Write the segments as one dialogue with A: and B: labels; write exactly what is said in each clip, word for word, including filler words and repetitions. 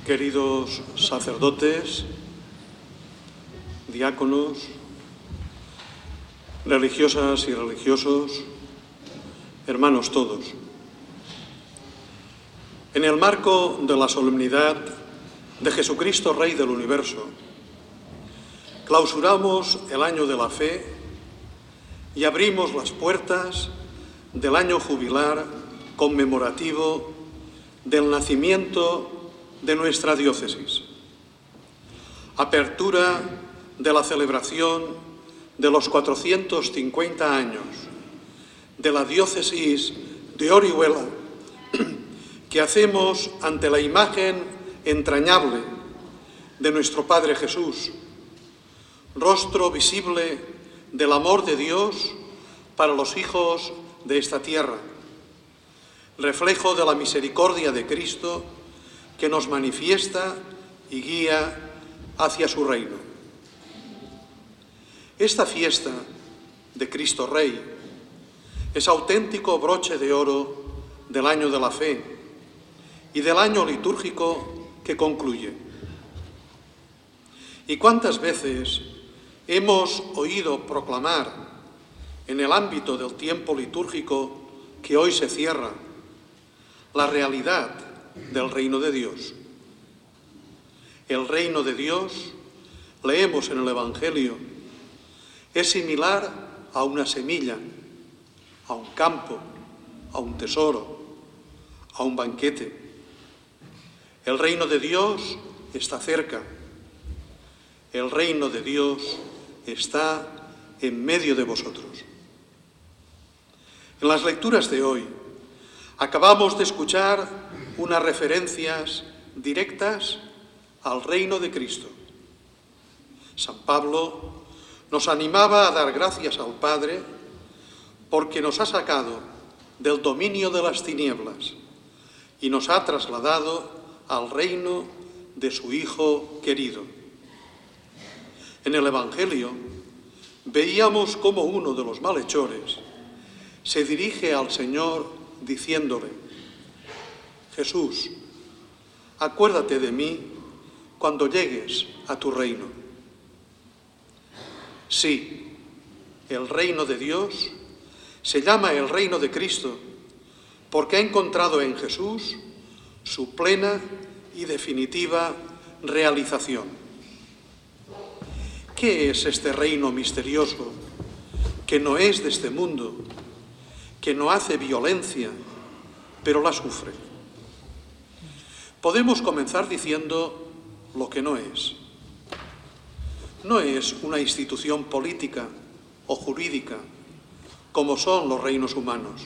A: queridos sacerdotes, diáconos, religiosas y religiosos, hermanos todos. En el marco de la solemnidad de Jesucristo, Rey del Universo, clausuramos el año de la fe y abrimos las puertas del año jubilar conmemorativo del nacimiento de nuestra diócesis. Apertura de la celebración de los cuatrocientos cincuenta años de la diócesis de Orihuela, que hacemos ante la imagen entrañable de nuestro Padre Jesús, rostro visible del amor de Dios para los hijos de esta tierra, reflejo de la misericordia de Cristo que nos manifiesta y guía hacia su reino. Esta fiesta de Cristo Rey es auténtico broche de oro del año de la fe y del año litúrgico que concluye. ¿Y cuántas veces hemos oído proclamar en el ámbito del tiempo litúrgico que hoy se cierra la realidad del reino de Dios? El reino de Dios, leemos en el Evangelio, es similar a una semilla, a un campo, a un tesoro, a un banquete. El reino de Dios está cerca. El reino de Dios está en medio de vosotros. En las lecturas de hoy acabamos de escuchar unas referencias directas al reino de Cristo. San Pablo nos animaba a dar gracias al Padre porque nos ha sacado del dominio de las tinieblas y nos ha trasladado al reino de su Hijo querido. En el Evangelio veíamos cómo uno de los malhechores se dirige al Señor diciéndole: Jesús, acuérdate de mí cuando llegues a tu reino. Sí, el reino de Dios se llama el reino de Cristo porque ha encontrado en Jesús su plena y definitiva realización. ¿Qué es este reino misterioso que no es de este mundo, que no hace violencia, pero la sufre? Podemos comenzar diciendo lo que no es. No es una institución política o jurídica, como son los reinos humanos.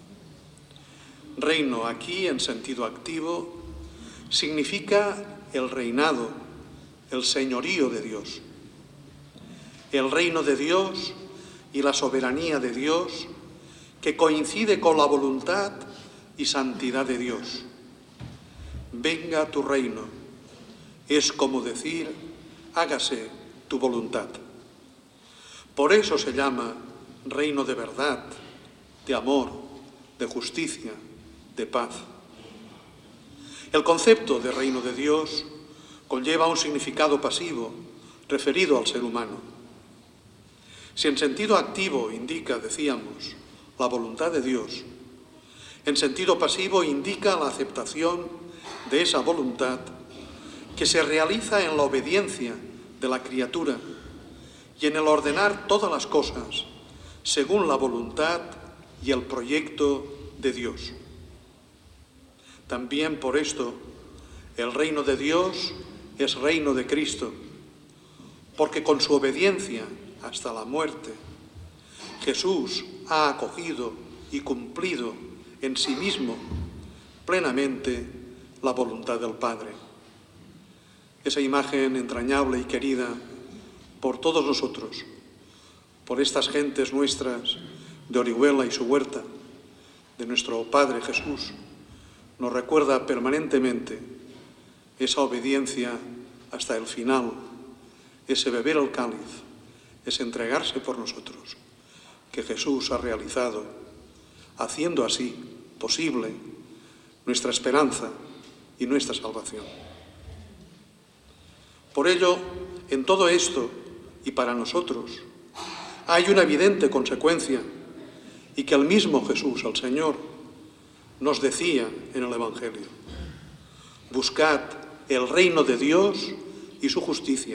A: Reino aquí, en sentido activo, significa el reinado, el señorío de Dios. El reino de Dios y la soberanía de Dios que coincide con la voluntad y santidad de Dios. Venga tu reino, es como decir, hágase tu voluntad. Por eso se llama reino de verdad, de amor, de justicia, de paz. El concepto de reino de Dios conlleva un significado pasivo referido al ser humano. Si en sentido activo indica, decíamos, la voluntad de Dios, en sentido pasivo indica la aceptación de esa voluntad que se realiza en la obediencia de la criatura y en el ordenar todas las cosas según la voluntad y el proyecto de Dios. También por esto el reino de Dios es reino de Cristo, porque con su obediencia hasta la muerte, Jesús ha acogido y cumplido en sí mismo plenamente la voluntad del Padre. Esa imagen entrañable y querida por todos nosotros, por estas gentes nuestras de Orihuela y su huerta, de nuestro Padre Jesús, nos recuerda permanentemente esa obediencia hasta el final, ese beber el cáliz, ese entregarse por nosotros, que Jesús ha realizado, haciendo así posible nuestra esperanza y nuestra salvación. Por ello, en todo esto, y para nosotros, hay una evidente consecuencia, y que el mismo Jesús, el Señor, nos decía en el Evangelio: buscad el reino de Dios y su justicia.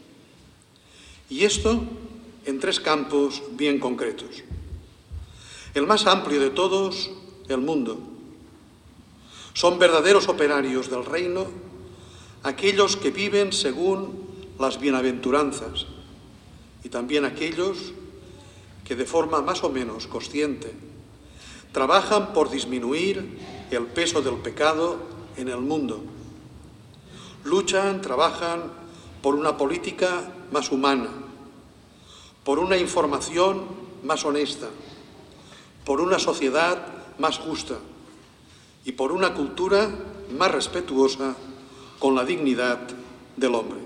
A: Y esto en tres campos bien concretos. El más amplio de todos, el mundo. Son verdaderos operarios del reino aquellos que viven según las bienaventuranzas y también aquellos que de forma más o menos consciente trabajan por disminuir el peso del pecado en el mundo. Luchan, trabajan por una política más humana, por una información más honesta, por una sociedad más justa y por una cultura más respetuosa con la dignidad del hombre.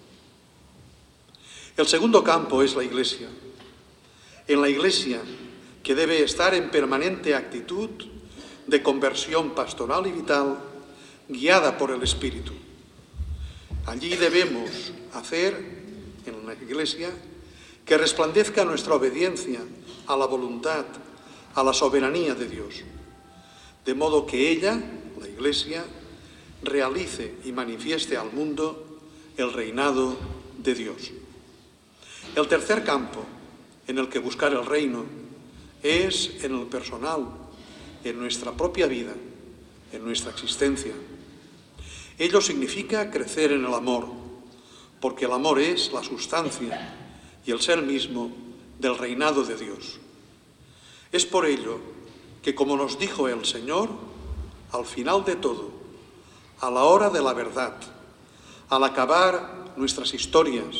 A: El segundo campo es la Iglesia. En la Iglesia, que debe estar en permanente actitud de conversión pastoral y vital, guiada por el Espíritu. Allí debemos hacer, en la Iglesia, que resplandezca nuestra obediencia a la voluntad, a la soberanía de Dios, de modo que ella, la Iglesia, realice y manifieste al mundo el reinado de Dios. El tercer campo en el que buscar el reino es en el personal, en nuestra propia vida, en nuestra existencia. Ello significa crecer en el amor, porque el amor es la sustancia y el ser mismo del reinado de Dios. Es por ello que, como nos dijo el Señor, al final de todo, a la hora de la verdad, al acabar nuestras historias,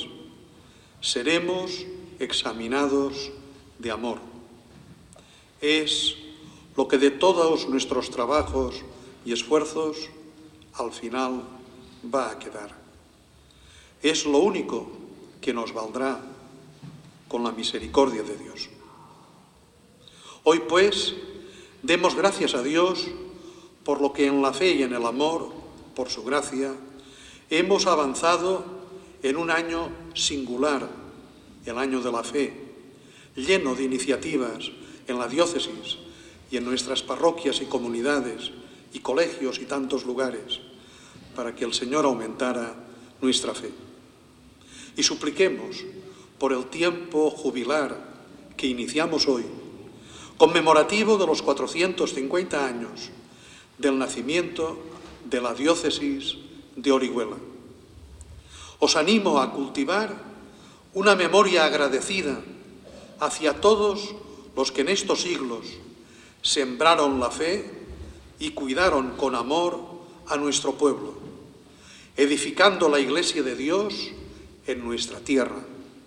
A: seremos examinados de amor. Es lo que de todos nuestros trabajos y esfuerzos al final va a quedar. Es lo único que nos valdrá con la misericordia de Dios. Hoy, pues, demos gracias a Dios por lo que en la fe y en el amor, por su gracia, hemos avanzado en un año singular, el año de la fe, lleno de iniciativas en la diócesis y en nuestras parroquias y comunidades y colegios y tantos lugares, para que el Señor aumentara nuestra fe. Y supliquemos por el tiempo jubilar que iniciamos hoy, conmemorativo de los cuatrocientos cincuenta años del nacimiento de la diócesis de Orihuela. Os animo a cultivar una memoria agradecida hacia todos los que en estos siglos sembraron la fe y cuidaron con amor a nuestro pueblo, edificando la Iglesia de Dios en nuestra tierra.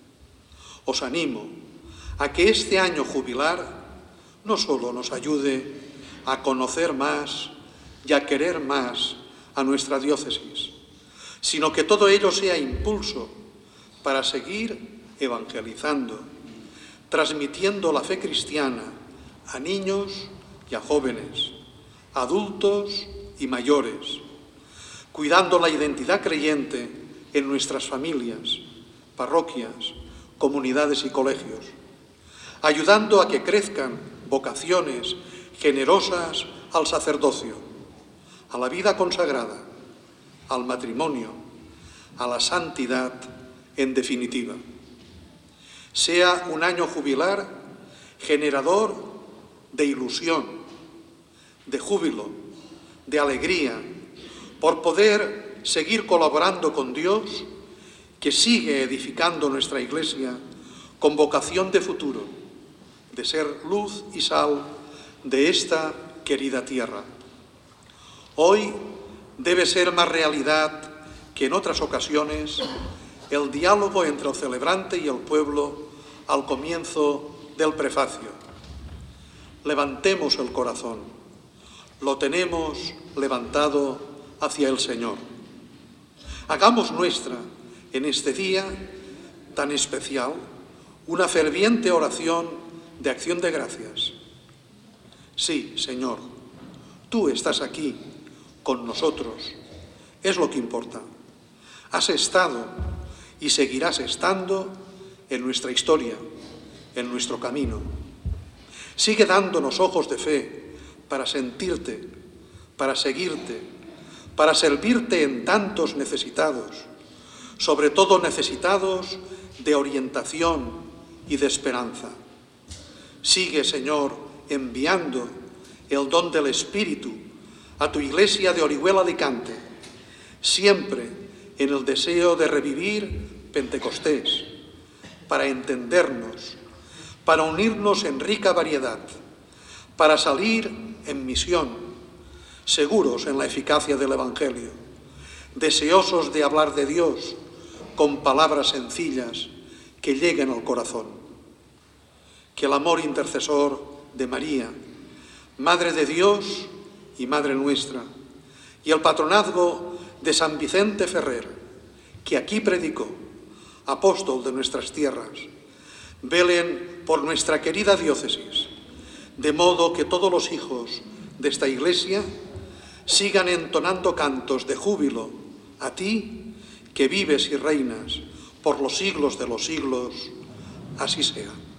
A: Os animo a que este año jubilar no solo nos ayude a conocer más y a querer más a nuestra diócesis, sino que todo ello sea impulso para seguir evangelizando, transmitiendo la fe cristiana a niños y a jóvenes, adultos y mayores, cuidando la identidad creyente en nuestras familias, parroquias, comunidades y colegios, ayudando a que crezcan vocaciones generosas al sacerdocio, a la vida consagrada, al matrimonio, a la santidad en definitiva. Sea un año jubilar generador de ilusión, de júbilo, de alegría, por poder seguir colaborando con Dios, que sigue edificando nuestra Iglesia con vocación de futuro, de ser luz y sal de esta querida tierra. Hoy debe ser más realidad que en otras ocasiones el diálogo entre el celebrante y el pueblo al comienzo del prefacio. Levantemos el corazón, lo tenemos levantado hacia el Señor. Hagamos nuestra en este día tan especial una ferviente oración de acción de gracias. Sí, Señor, tú estás aquí con nosotros, es lo que importa. Has estado y seguirás estando en nuestra historia, en nuestro camino. Sigue dándonos ojos de fe para sentirte, para seguirte, para servirte en tantos necesitados, sobre todo necesitados de orientación y de esperanza. Sigue, Señor, enviando el don del Espíritu a tu Iglesia de Orihuela Alicante, siempre en el deseo de revivir Pentecostés, para entendernos, para unirnos en rica variedad, para salir en misión, seguros en la eficacia del Evangelio, deseosos de hablar de Dios con palabras sencillas que lleguen al corazón. Que el amor intercesor de María, Madre de Dios y Madre nuestra, y el patronazgo de San Vicente Ferrer, que aquí predicó, apóstol de nuestras tierras, velen por nuestra querida diócesis, de modo que todos los hijos de esta Iglesia sigan entonando cantos de júbilo a ti, que vives y reinas por los siglos de los siglos. Así sea.